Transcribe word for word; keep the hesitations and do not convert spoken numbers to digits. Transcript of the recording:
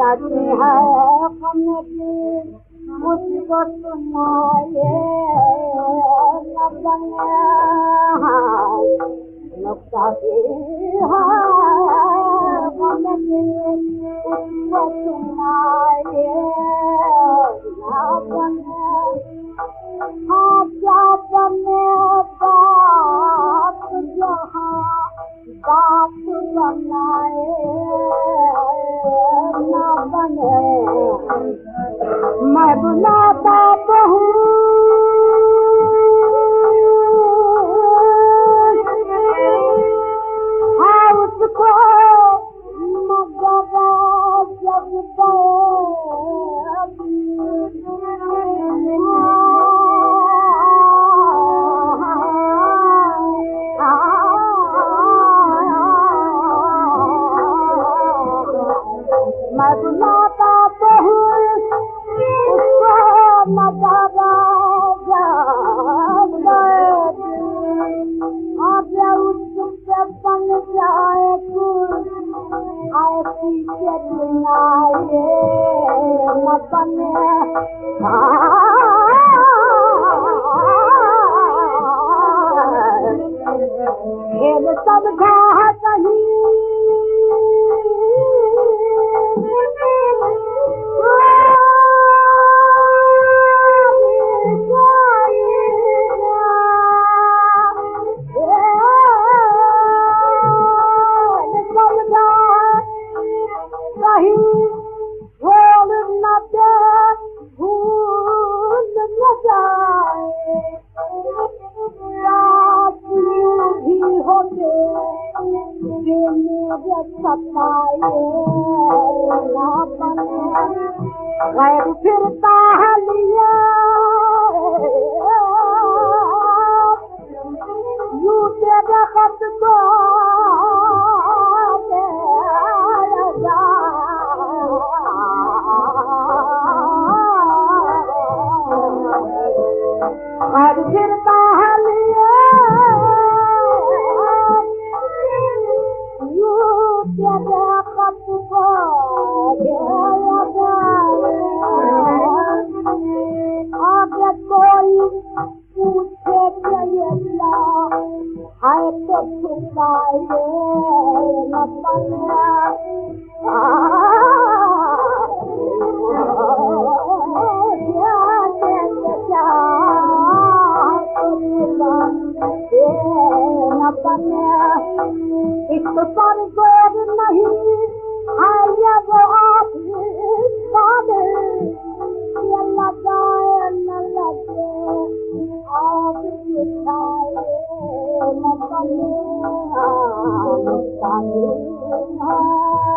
जाती है अपने की उसको सुनाए न बने नुक्ता की है अपने की उसको सुनाए न बने हाँ क्या बने बात जहाँ बात बनाए ना बने मैं बुलाता हूँ हाँ उसको मगर जब मैं बुलाता हूँ उसको नजारा आगे उससे बन जाए ऐसी चलनाए न बने खेल सब घा कहीं गैर फिरता है लिए यू तेरे खत को गैर फिरता है लिए यू तेरे खत को आगे कोई पूछे चलेगा है तो छुपाए न बने न बने इस पर जोर नहीं है ये वो आप लगाए न लगे आप दिखाए न बने